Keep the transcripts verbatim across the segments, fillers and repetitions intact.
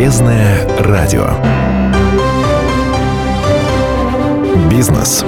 Полезное радио. Бизнес.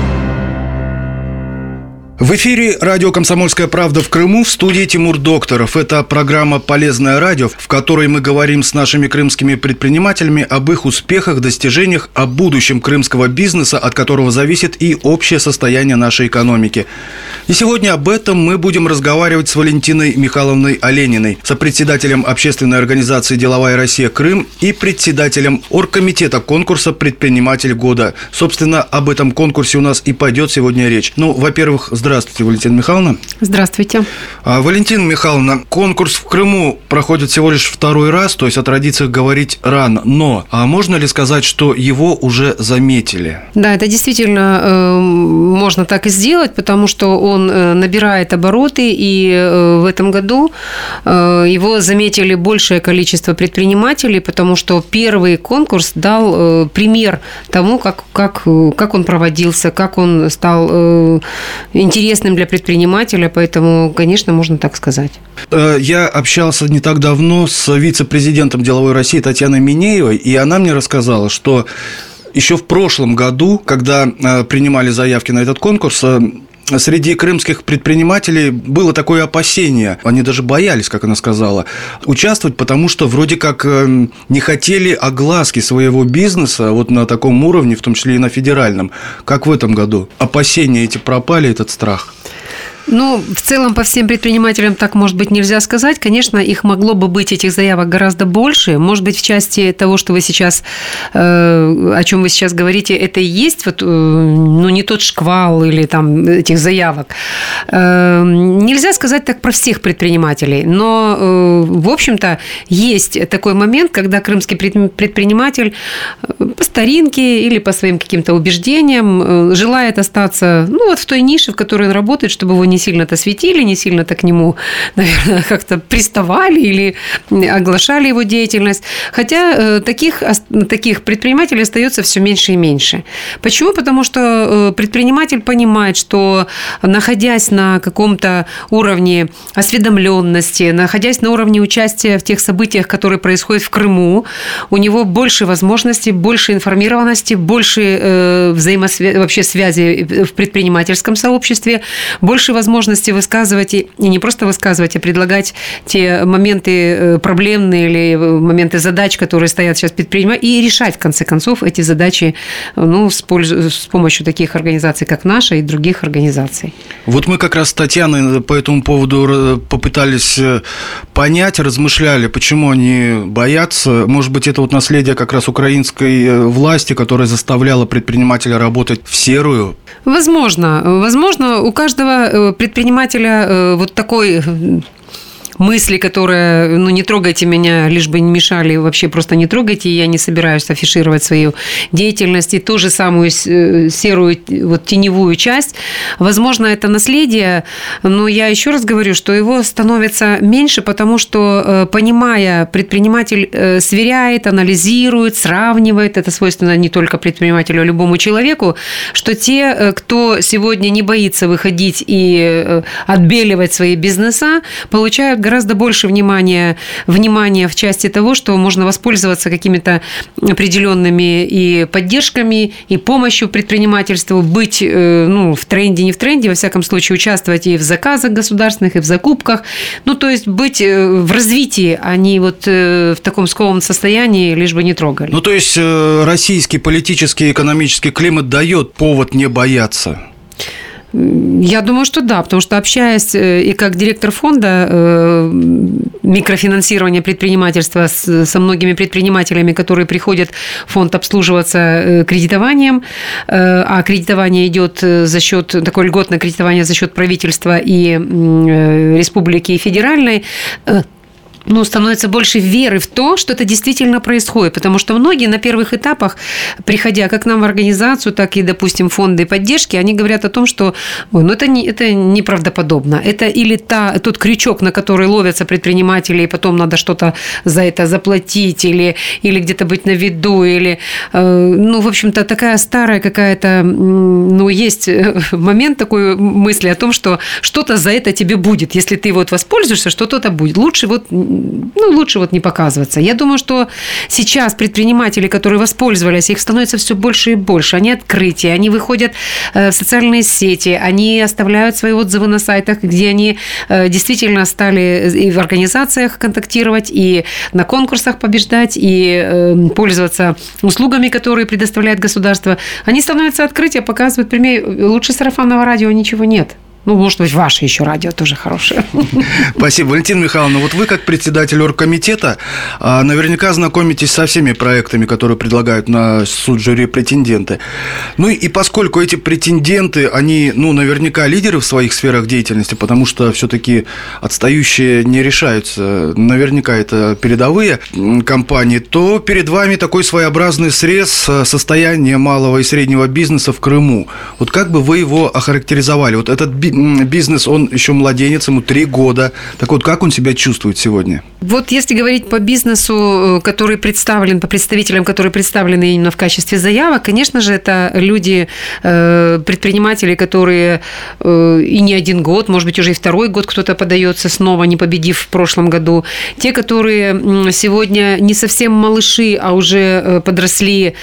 В эфире радио «Комсомольская правда» в Крыму, в студии Тимур Докторов. Это программа «Полезное радио», в которой мы говорим с нашими крымскими предпринимателями об их успехах, достижениях, о будущем крымского бизнеса, от которого зависит и общее состояние нашей экономики. И сегодня об этом мы будем разговаривать с Валентиной Михайловной Олениной, сопредседателем общественной организации «Деловая Россия Крым» и председателем оргкомитета конкурса «Предприниматель года». Собственно, об этом конкурсе у нас и пойдет сегодня речь. Ну, во-первых, здравствуйте, Валентина Михайловна. Здравствуйте. А, Валентина Михайловна, конкурс в Крыму проходит всего лишь второй раз, то есть о традициях говорить рано. Но а можно ли сказать, что его уже заметили? Да, это действительно э, можно так и сделать, потому что он э, набирает обороты, и э, в этом году э, его заметили большее количество предпринимателей, потому что первый конкурс дал э, пример тому, как, как, как он проводился, как он стал э, интересным для предпринимателя, поэтому, конечно, можно так сказать. Я общался не так давно с вице-президентом «Деловой России» Татьяной Минеевой, и она мне рассказала, что еще в прошлом году, когда принимали заявки на этот конкурс, среди крымских предпринимателей было такое опасение, они даже боялись, как она сказала, участвовать, потому что вроде как не хотели огласки своего бизнеса вот на таком уровне, в том числе и на федеральном. Как в этом году? Опасения эти пропали, этот страх? Ну, в целом, по всем предпринимателям так, может быть, нельзя сказать. Конечно, их могло бы быть, этих заявок, гораздо больше. Может быть, в части того, что вы сейчас, э, о чем вы сейчас говорите, это и есть вот, э, ну, не тот шквал или там этих заявок. Э, нельзя сказать так про всех предпринимателей, но, э, в общем-то, есть такой момент, когда крымский предприниматель по старинке или по своим каким-то убеждениям э, желает остаться, ну, вот в той нише, в которой он работает, чтобы его не сильно-то светили, не сильно-то к нему, наверное, как-то приставали или оглашали его деятельность. Хотя э, таких, таких предпринимателей остается все меньше и меньше. Почему? Потому что э, предприниматель понимает, что, находясь на каком-то уровне осведомленности, находясь на уровне участия в тех событиях, которые происходят в Крыму, у него больше возможностей, больше информированности, больше э, взаимосвязи, вообще связи в предпринимательском сообществе, больше возможностей высказывать, и не просто высказывать, а предлагать те моменты проблемные или моменты задач, которые стоят сейчас перед предпринимателем, и решать, в конце концов, эти задачи, ну, с, пользу, с помощью таких организаций, как наша, и других организаций. Вот мы как раз с Татьяной по этому поводу попытались понять, размышляли, почему они боятся. Может быть, это вот наследие как раз украинской власти, которая заставляла предпринимателя работать в серую? Возможно. Возможно, у каждого предпринимателя вот такой мысли, которые, ну, не трогайте меня, лишь бы не мешали, вообще просто не трогайте, я не собираюсь афишировать свою деятельность, и ту же самую серую, вот, теневую часть. Возможно, это наследие, но я еще раз говорю, что его становится меньше, потому что, понимая, предприниматель сверяет, анализирует, сравнивает, это свойственно не только предпринимателю, а любому человеку, что те, кто сегодня не боится выходить и отбеливать свои бизнеса, получают гораздо больше внимания, внимания в части того, что можно воспользоваться какими-то определенными и поддержками, и помощью предпринимательству, быть, ну, в тренде, не в тренде, во всяком случае, участвовать и в заказах государственных, и в закупках. Ну, то есть быть в развитии, а не вот в таком скованном состоянии, лишь бы не трогали. Ну, то есть российский политический и экономический климат дает повод не бояться? Я думаю, что да, потому что, общаясь и как директор фонда микрофинансирования предпринимательства со многими предпринимателями, которые приходят в фонд обслуживаться кредитованием, а кредитование идет за счет, такое льготное кредитование за счет правительства и республики, и федеральной, ну, становится больше веры в то, что это действительно происходит, потому что многие на первых этапах, приходя как нам в организацию, так и, допустим, фонды поддержки, они говорят о том, что ой, ну, это, не, это неправдоподобно. Это или та, тот крючок, на который ловятся предприниматели, и потом надо что-то за это заплатить, или, или где-то быть на виду, или, э, ну, в общем-то, такая старая какая-то, ну, есть момент такой мысли о том, что что-то за это тебе будет. Если ты вот воспользуешься, что-то будет. Лучше вот ну, лучше вот не показываться. Я думаю, что сейчас предприниматели, которые воспользовались, их становится все больше и больше. Они открытие, они выходят в социальные сети, они оставляют свои отзывы на сайтах, где они действительно стали и в организациях контактировать, и на конкурсах побеждать, и пользоваться услугами, которые предоставляет государство. Они становятся открытие, показывают пример. Лучше сарафанного радио ничего нет. Ну, может быть, ваше еще радио тоже хорошее. Спасибо. Валентина Михайловна, вот вы, как председатель оргкомитета, наверняка знакомитесь со всеми проектами, которые предлагают на суд жюри претенденты. Ну, и поскольку эти претенденты, они, ну, наверняка лидеры в своих сферах деятельности, потому что все-таки отстающие не решаются, наверняка это передовые компании, то перед вами такой своеобразный срез состояния малого и среднего бизнеса в Крыму. Вот как бы вы его охарактеризовали? Вот этот бизнес Бизнес, он еще младенец, ему три года. Так вот, как он себя чувствует сегодня? Вот если говорить по бизнесу, который представлен, по представителям, которые представлены именно в качестве заявок, конечно же, это люди, предприниматели, которые и не один год, может быть, уже и второй год кто-то подается снова, не победив в прошлом году. Те, которые сегодня не совсем малыши, а уже подросли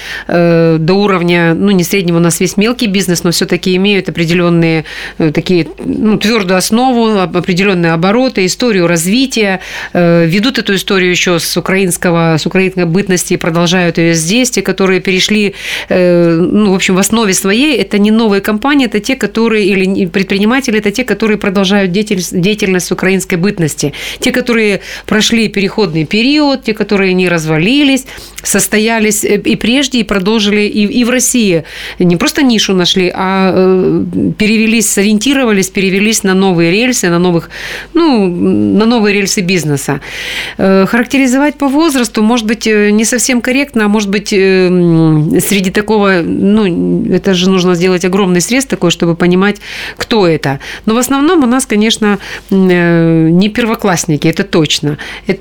до уровня, ну, не среднего, у нас весь мелкий бизнес, но все-таки имеют определенные такие, ну, твердую основу, определенные обороты, историю развития, ведут эту историю еще с украинского, с украинской бытности и продолжают ее здесь. Те, которые перешли, ну, в общем, в основе своей, это не новые компании, это те, которые, или предприниматели, это те, которые продолжают деятельность, деятельность украинской бытности. Те, которые прошли переходный период, те, которые не развалились, состоялись и прежде, и продолжили и, и в России. Не просто нишу нашли, а перевелись, сориентировались, перевелись на новые рельсы, на, новых, ну, на новые рельсы бизнеса. Характеризовать по возрасту, может быть, не совсем корректно, а может быть, среди такого, ну, это же нужно сделать огромный срез такой, чтобы понимать, кто это. Но в основном у нас, конечно, не первоклассники, это точно.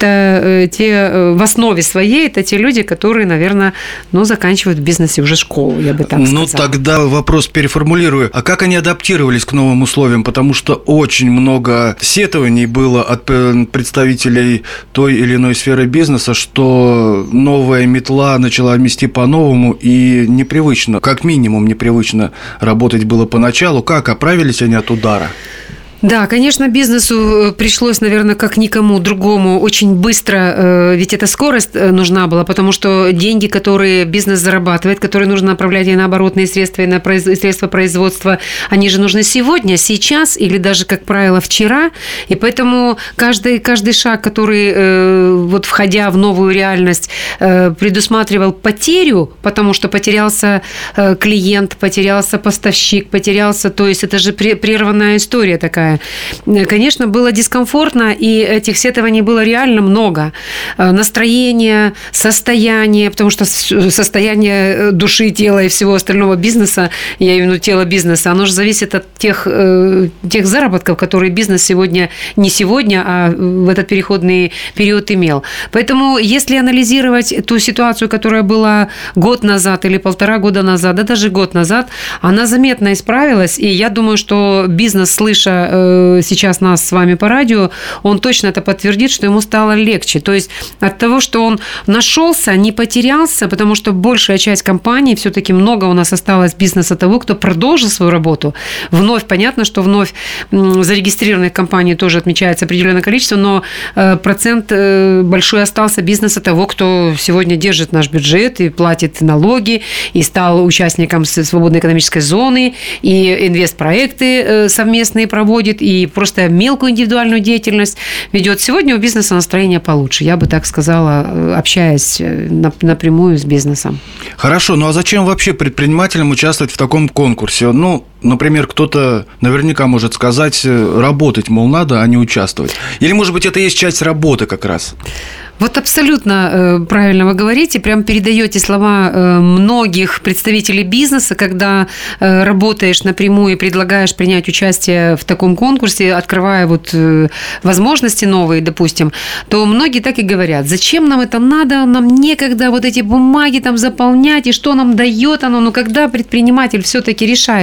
Это те, в основе своей, это те люди, которые, наверное, ну, заканчивают в бизнесе уже школу, я бы так сказала. Ну, тогда вопрос переформулирую. А как они адаптировались к новым условиям? Потому что очень много сетований было от представителей той или иной сферы бизнеса, что новая метла начала мести по-новому, и непривычно, как минимум непривычно работать было поначалу. Как оправились они от удара? Да, конечно, бизнесу пришлось, наверное, как никому другому очень быстро, ведь эта скорость нужна была, потому что деньги, которые бизнес зарабатывает, которые нужно направлять и на оборотные средства, и на средства производства, они же нужны сегодня, сейчас или даже, как правило, вчера. И поэтому каждый, каждый шаг, который, вот входя в новую реальность, предусматривал потерю, потому что потерялся клиент, потерялся поставщик, потерялся, то есть это же прерванная история такая. Конечно, было дискомфортно, и этих сетований было реально много. Настроение, состояние, потому что состояние души, тела и всего остального бизнеса, я имею в виду тело бизнеса, оно же зависит от тех, тех заработков, которые бизнес сегодня, не сегодня, а в этот переходный период имел. Поэтому, если анализировать ту ситуацию, которая была год назад или полтора года назад, да даже год назад, она заметно исправилась, и я думаю, что бизнес, слыша сейчас нас с вами по радио, он точно это подтвердит, что ему стало легче. То есть от того, что он нашелся, не потерялся, потому что большая часть компаний, все-таки много у нас осталось бизнеса того, кто продолжил свою работу. Вновь, понятно, что вновь зарегистрированных компаний тоже отмечается определенное количество, но процент большой остался бизнеса того, кто сегодня держит наш бюджет и платит налоги, и стал участником свободной экономической зоны, и инвестпроекты совместные проводит, и просто мелкую индивидуальную деятельность ведет. Сегодня у бизнеса настроение получше, я бы так сказала, общаясь напрямую с бизнесом. Хорошо, ну а зачем вообще предпринимателям участвовать в таком конкурсе? Ну, например, кто-то наверняка может сказать, работать, мол, надо, а не участвовать. Или, может быть, это и есть часть работы как раз? Вот абсолютно правильно вы говорите, прям передаете слова многих представителей бизнеса, когда работаешь напрямую и предлагаешь принять участие в таком конкурсе, открывая вот возможности новые, допустим, то многие так и говорят: зачем нам это надо, нам некогда вот эти бумаги там заполнять, и что нам дает оно, но когда предприниматель все-таки решается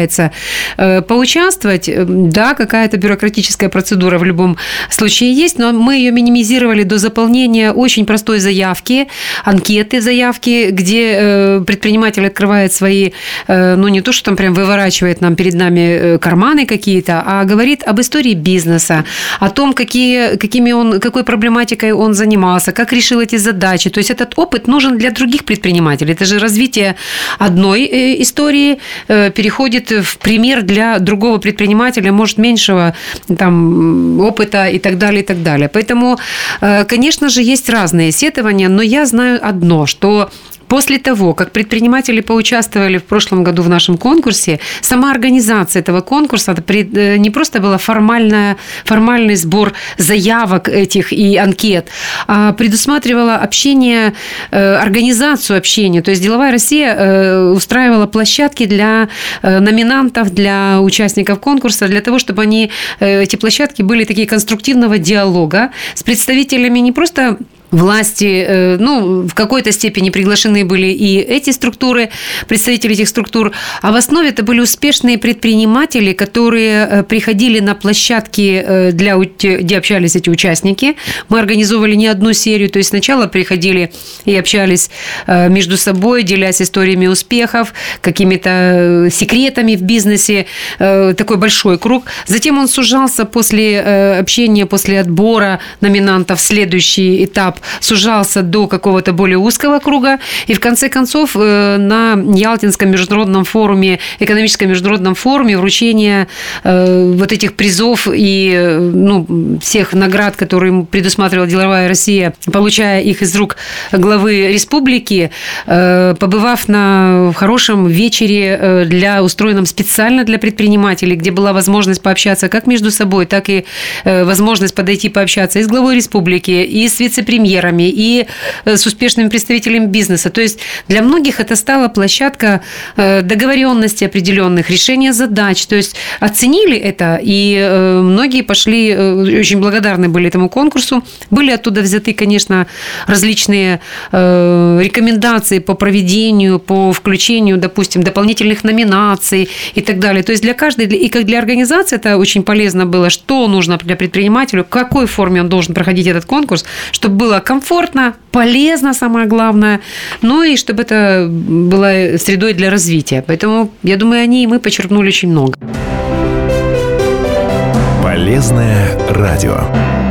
поучаствовать. Да, какая-то бюрократическая процедура в любом случае есть, но мы ее минимизировали до заполнения очень простой заявки, анкеты заявки, где предприниматель открывает свои, ну не то, что там прям выворачивает нам перед нами карманы какие-то, а говорит об истории бизнеса, о том, какие, какими он, какой проблематикой он занимался, как решил эти задачи. То есть этот опыт нужен для других предпринимателей. Это же развитие одной истории переходит в пример для другого предпринимателя, может, меньшего там, опыта и так далее, и так далее. Поэтому, конечно же, есть разные сетования, но я знаю одно, что после того, как предприниматели поучаствовали в прошлом году в нашем конкурсе, сама организация этого конкурса не просто была формальная, формальный сбор заявок этих и анкет, а предусматривала общение, организацию общения. То есть «Деловая Россия» устраивала площадки для номинантов, для участников конкурса, для того, чтобы они, эти площадки были такие конструктивного диалога с представителями не просто власти, ну, в какой-то степени приглашены были и эти структуры, представители этих структур, а в основе это были успешные предприниматели, которые приходили на площадки, для, где общались эти участники. Мы организовывали не одну серию, то есть сначала приходили и общались между собой, делясь историями успехов, какими-то секретами в бизнесе, такой большой круг. Затем он сужался после общения, после отбора номинантов, следующий этап сужался до какого-то более узкого круга. И в конце концов на Ялтинском международном форуме, экономическом международном форуме вручение вот этих призов и ну, всех наград, которые предусматривала «Деловая Россия», получая их из рук главы республики, побывав на хорошем вечере, для, устроенном специально для предпринимателей, где была возможность пообщаться как между собой, так и возможность подойти пообщаться и с главой республики, и с вице-премьером, и с успешными представителями бизнеса. То есть для многих это стала площадка договоренности определенных, решения задач. То есть оценили это, и многие пошли, очень благодарны были этому конкурсу. Были оттуда взяты, конечно, различные рекомендации по проведению, по включению, допустим, дополнительных номинаций и так далее. То есть для каждой, и как для организации это очень полезно было, что нужно для предпринимателя, в какой форме он должен проходить этот конкурс, чтобы было комфортно, полезно, самое главное, ну и чтобы это было средой для развития. Поэтому, я думаю, они и мы почерпнули очень много. Полезное радио.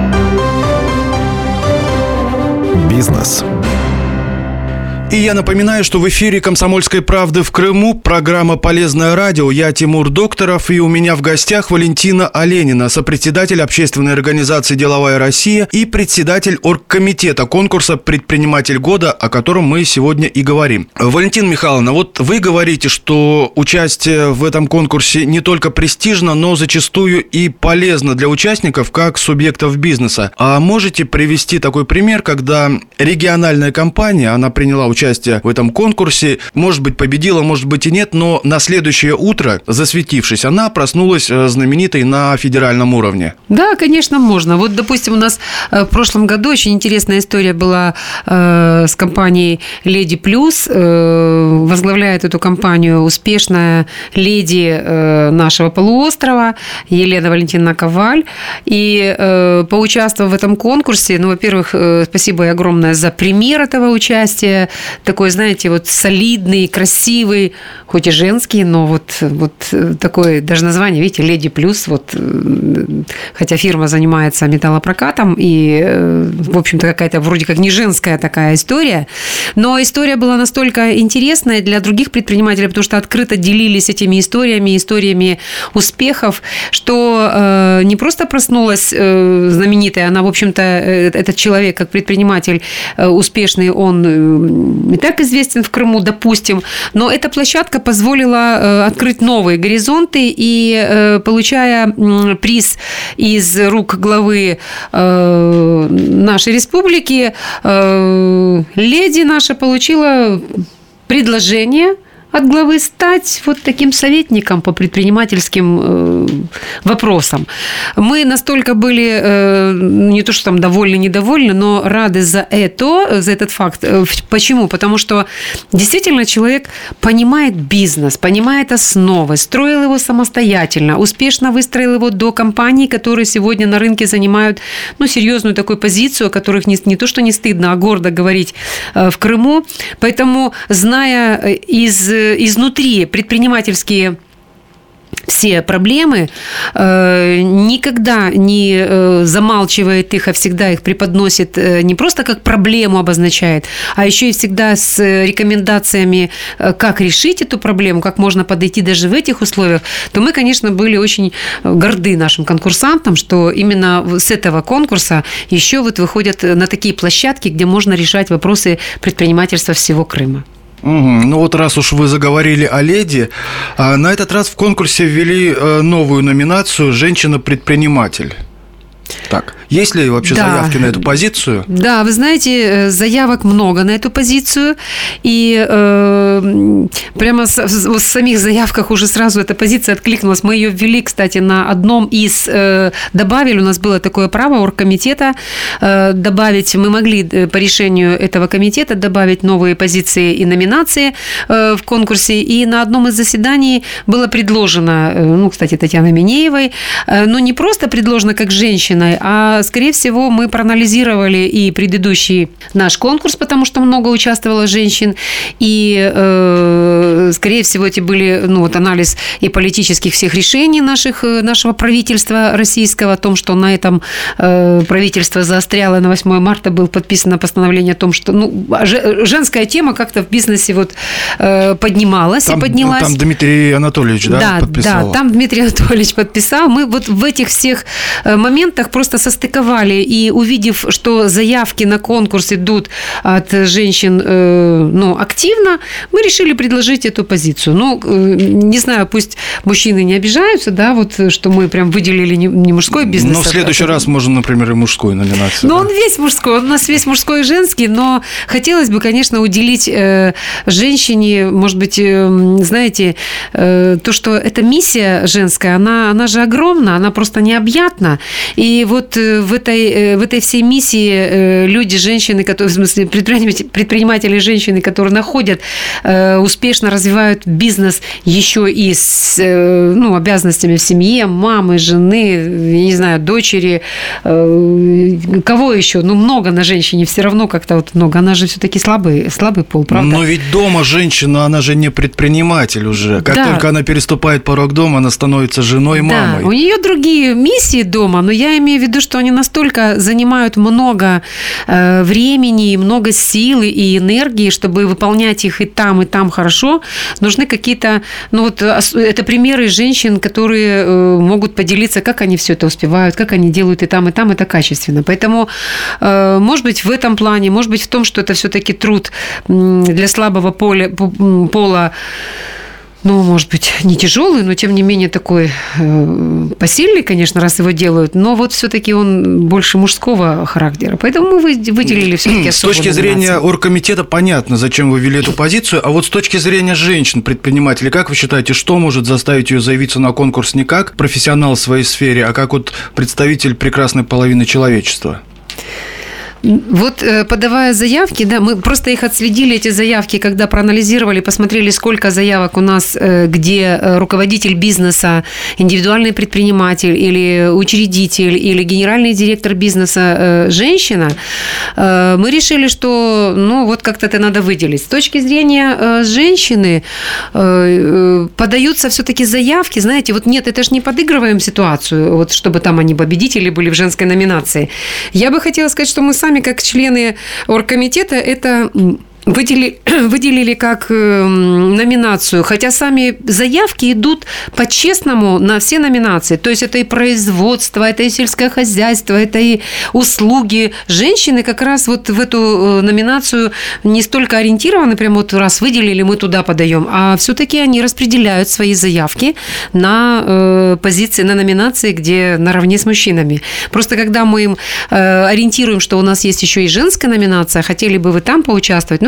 Бизнес. И я напоминаю, что в эфире «Комсомольской правды» в Крыму программа «Полезное радио». Я Тимур Докторов, и у меня в гостях Валентина Оленина, сопредседатель общественной организации «Деловая Россия» и председатель оргкомитета конкурса «Предприниматель года», о котором мы сегодня и говорим. Валентина Михайловна, вот вы говорите, что участие в этом конкурсе не только престижно, но зачастую и полезно для участников, как субъектов бизнеса. А можете привести такой пример, когда региональная компания, она приняла участие участие в этом конкурсе, может быть, победила, может быть и нет, но на следующее утро, засветившись, она проснулась знаменитой на федеральном уровне. Да, конечно, можно. Вот, допустим, у нас в прошлом году очень интересная история была э, с компанией «Леди Плюс». Э, возглавляет эту компанию успешная леди э, нашего полуострова Елена Валентиновна Коваль. И э, поучаствовав в этом конкурсе, ну, во-первых, э, спасибо ей огромное за пример этого участия. Такой, знаете, вот солидный, красивый, хоть и женский, но вот, вот такой, даже название, видите, «Леди Плюс», вот, хотя фирма занимается металлопрокатом, и, в общем-то, какая-то вроде как не женская такая история, но история была настолько интересная для других предпринимателей, потому что открыто делились этими историями, историями успехов, что не просто проснулась знаменитая, она, в общем-то, этот человек, как предприниматель успешный, он не так известен в Крыму, допустим, но эта площадка позволила открыть новые горизонты, и, получая приз из рук главы нашей республики, леди наша получила предложение от главы стать вот таким советником по предпринимательским э, вопросам. Мы настолько были э, не то, что там довольны, недовольны, но рады за это, за этот факт. Почему? Потому что действительно человек понимает бизнес, понимает основы, строил его самостоятельно, успешно выстроил его до компаний, которые сегодня на рынке занимают, ну, серьезную такую позицию, о которых не, не то, что не стыдно, а гордо говорить в Крыму. Поэтому, зная из, изнутри предпринимательские все проблемы, никогда не замалчивает их, а всегда их преподносит не просто как проблему обозначает, а еще и всегда с рекомендациями, как решить эту проблему, как можно подойти даже в этих условиях, то мы, конечно, были очень горды нашим конкурсантам, что именно с этого конкурса еще вот выходят на такие площадки, где можно решать вопросы предпринимательства всего Крыма. Угу. Ну вот раз уж вы заговорили о леди, на этот раз в конкурсе ввели новую номинацию «Женщина-предприниматель». Так, есть ли вообще да. заявки на эту позицию? Да, вы знаете, заявок много на эту позицию, и э, прямо с, в самих заявках уже сразу эта позиция откликнулась. Мы ее ввели, кстати, на одном из, э, добавили, у нас было такое право оргкомитета э, добавить, мы могли по решению этого комитета добавить новые позиции и номинации э, в конкурсе, и на одном из заседаний было предложено, э, ну, кстати, Татьяной Минеевой, э, но не просто предложено как женщина, а, скорее всего, мы проанализировали и предыдущий наш конкурс, потому что много участвовало женщин, и, э, скорее всего, эти были, ну, вот анализ и политических всех решений наших, нашего правительства российского, о том, что на этом э, правительство заостряло, на восьмое марта было подписано постановление о том, что, ну, женская тема как-то в бизнесе вот э, поднималась там, и поднялась. Там Дмитрий Анатольевич, да, да подписал? Да, там Дмитрий Анатольевич подписал. Мы вот в этих всех моментах просто состыковали, и увидев, что заявки на конкурс идут от женщин, ну, активно, мы решили предложить эту позицию. Ну, не знаю, пусть мужчины не обижаются, да, вот, что мы прям выделили не мужской бизнес. Но в следующий а, раз можно, например, и мужскую номинацию. Ну, да? Он весь мужской, он у нас весь мужской и женский, но хотелось бы, конечно, уделить э, женщине, может быть, э, знаете, э, то, что эта миссия женская, она, она же огромна, она просто необъятна, и вот в этой, в этой всей миссии люди, женщины, которые, в смысле, предприниматели, предприниматели, женщины, которые находят, успешно развивают бизнес еще и с, ну, обязанностями в семье, мамы, жены, я не знаю, дочери, кого еще? Ну, много на женщине, все равно как-то вот много. Она же все-таки слабый, слабый пол, правда? Но ведь дома женщина, она же не предприниматель уже. Как да. только она переступает порог дома, она становится женой и мамой. Да, у нее другие миссии дома, но я имею в виду, что они настолько занимают много э, времени, много силы и энергии, чтобы выполнять их и там, и там хорошо. Нужны какие-то, ну вот это примеры женщин, которые э, могут поделиться, как они все это успевают, как они делают и там, и там, это качественно. Поэтому, э, может быть, в этом плане, может быть, в том, что это все-таки труд для слабого поля, пола, ну, может быть, не тяжелый, но, тем не менее, такой э, посильный, конечно, раз его делают, но вот все-таки он больше мужского характера. Поэтому мы выделили все-таки особую С точки зрения номинацию. Оргкомитета понятно, зачем вы ввели эту позицию, а вот с точки зрения женщин-предпринимателей, как вы считаете, что может заставить ее заявиться на конкурс не как профессионал в своей сфере, а как вот представитель прекрасной половины человечества? Вот подавая заявки, да, мы просто их отследили, эти заявки, когда проанализировали, посмотрели, сколько заявок у нас, где руководитель бизнеса, индивидуальный предприниматель или учредитель, или генеральный директор бизнеса женщина, мы решили, что, ну, вот как-то это надо выделить. С точки зрения женщины подаются все-таки заявки, знаете, вот нет, это же не подыгрываем ситуацию, вот чтобы там они победители были в женской номинации. Я бы хотела сказать, что мы сами как члены оргкомитета это выделили, выделили как номинацию, хотя сами заявки идут по-честному на все номинации. То есть это и производство, это и сельское хозяйство, это и услуги. Женщины как раз вот в эту номинацию не столько ориентированы, прям вот раз выделили, мы туда подаем, а все-таки они распределяют свои заявки на э, позиции, на номинации, где наравне с мужчинами. Просто когда мы им э, ориентируем, что у нас есть еще и женская номинация, хотели бы вы там поучаствовать, ну,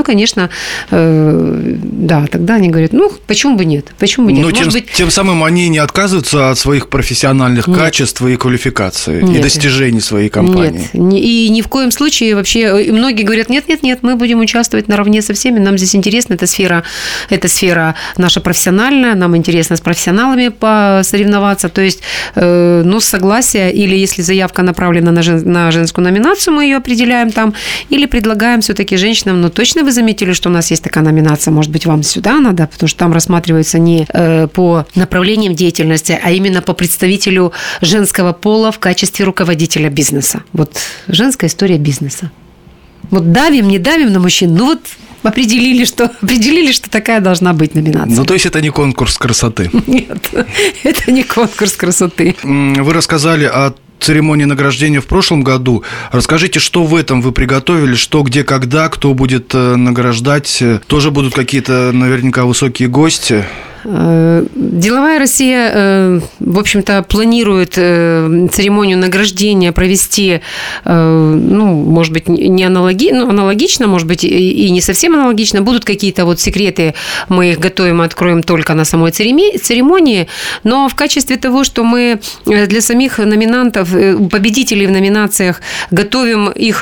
конечно, э, да, тогда они говорят, ну, почему бы нет? Почему бы нет? Но тем, быть... тем самым они не отказываются от своих профессиональных нет. качеств и квалификации, нет. и достижений своей компании. Нет, и ни в коем случае вообще, и многие говорят, нет-нет-нет, мы будем участвовать наравне со всеми, нам здесь интересно, эта сфера, эта сфера наша профессиональная, нам интересно с профессионалами посоревноваться, то есть, э, ну, согласие, или если заявка направлена на, жен, на женскую номинацию, мы ее определяем там, или предлагаем все-таки женщинам, ну, точно вы заметили, что у нас есть такая номинация, может быть, вам сюда надо, потому что там рассматривается не э, по направлениям деятельности, а именно по представителю женского пола в качестве руководителя бизнеса. Вот женская история бизнеса. Вот давим, не давим на мужчин, ну вот определили, что, определили, что такая должна быть номинация. Ну, то есть это не конкурс красоты? Нет, это не конкурс красоты. Вы рассказали о церемонии награждения в прошлом году. Расскажите, что в этом вы приготовили, что, где, когда, кто будет награждать? Тоже будут какие-то наверняка высокие гости? Деловая Россия, в общем-то, планирует церемонию награждения провести, ну, может быть, не аналоги, ну, аналогично, может быть, и не совсем аналогично. Будут какие-то вот секреты, мы их готовим и откроем только на самой церемонии, но в качестве того, что мы для самих номинантов, победителей в номинациях, готовим их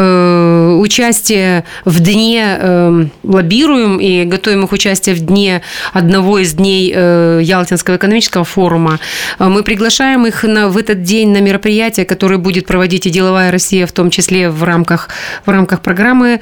участие в дне, лоббируем и готовим их участие в дне одного из из дней Ялтинского экономического форума. Мы приглашаем их на, в этот день на мероприятие, которое будет проводить и «Деловая Россия», в том числе в рамках, в рамках программы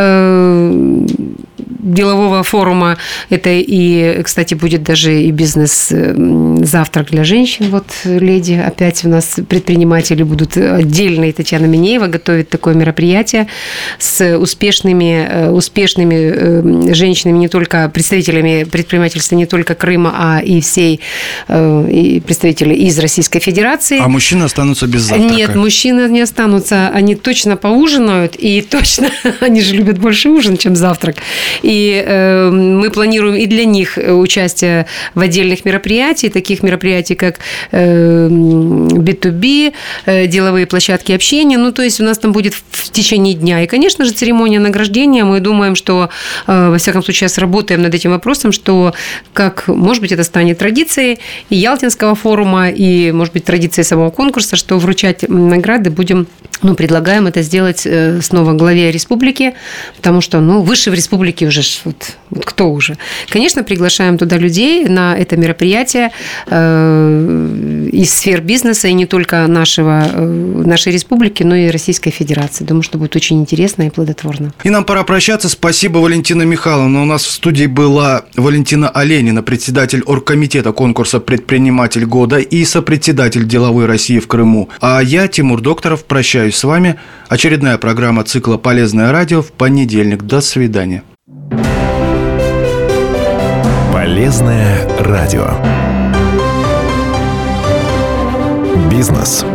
э, делового форума. Это и, кстати, будет даже и бизнес-завтрак для женщин. Вот, леди, опять у нас предприниматели будут отдельно, и Татьяна Минеева готовит такое мероприятие с успешными, успешными женщинами, не только представителями предпринимательства, не только Крыма, а и всей и представители из Российской Федерации. А мужчины останутся без завтрака? Нет, мужчины не останутся. Они точно поужинают, и точно они же любят больше ужин, чем завтрак. И э, мы планируем и для них участие в отдельных мероприятиях, таких мероприятий, как э, би ту би, э, деловые площадки общения. Ну, то есть у нас там будет в течение дня. И, конечно же, церемония награждения. Мы думаем, что, э, во всяком случае, сейчас работаем над этим вопросом, что как, может быть, это станет традицией и Ялтинского форума, и, может быть, традицией самого конкурса, что вручать награды будем, ну, предлагаем это сделать снова главе республики, потому что, ну, выше в республике уже, вот, вот кто уже. Конечно, приглашаем туда людей на это мероприятие э, из сфер бизнеса, и не только нашего, э, нашей республики, но и Российской Федерации. Думаю, что будет очень интересно и плодотворно. И нам пора прощаться. Спасибо, Валентина Михайловна. У нас в студии была Валентина Оленина, председатель оргкомитета конкурса «Предприниматель года» и сопредседатель «Деловой России» в Крыму. А я, Тимур Докторов, прощаюсь с вами. Очередная программа цикла «Полезное радио» в понедельник. До свидания. Полезное радио. Бизнес